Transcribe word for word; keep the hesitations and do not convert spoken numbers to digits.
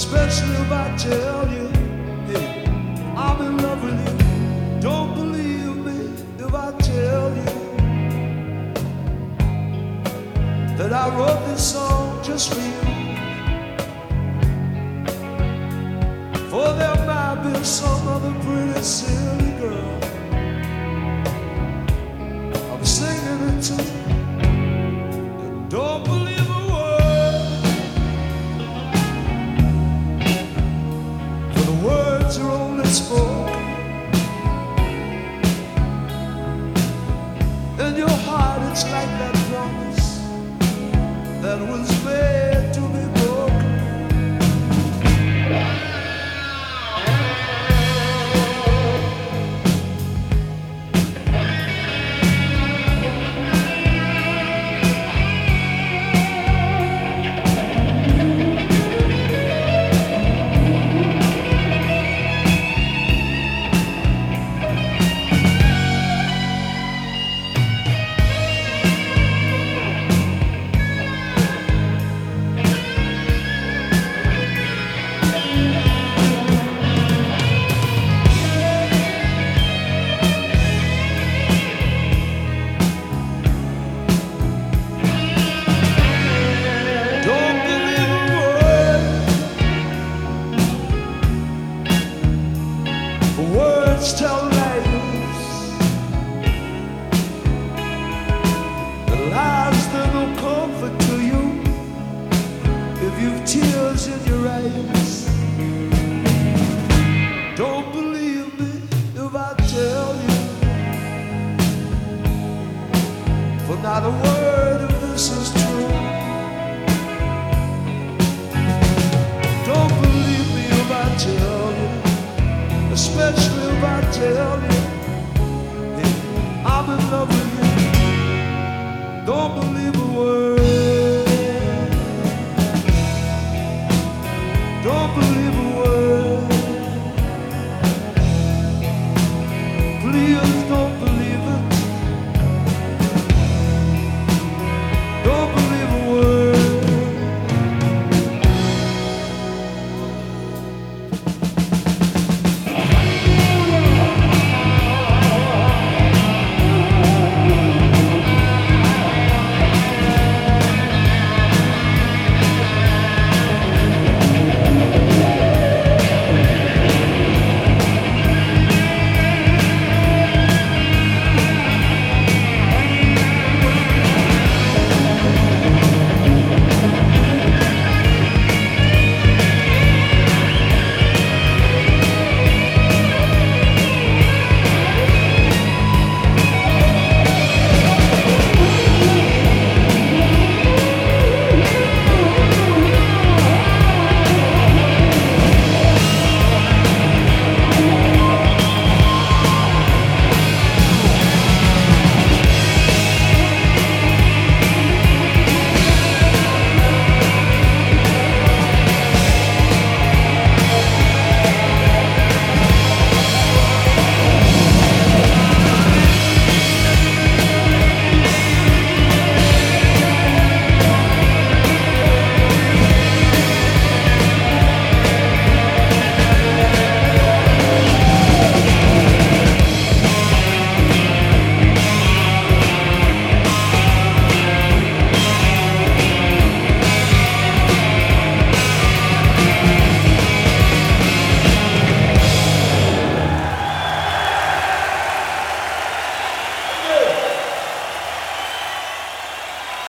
especially if I tell you, hey, I'm in love with you. Don't believe me if I tell you that I wrote this song just for you. For there might be some other pretty silly girl I'm singing it to. Don't believe a word, for the words are only spoken in your heart. It's like that promise that was made to be broken. Words tell lies, the lies they're no comfort to you if you've tears in your eyes. Don't believe me if I tell you, for not a word of this is true. Don't believe me if I tell you, especially if I tell you, hey, I'm in love with you.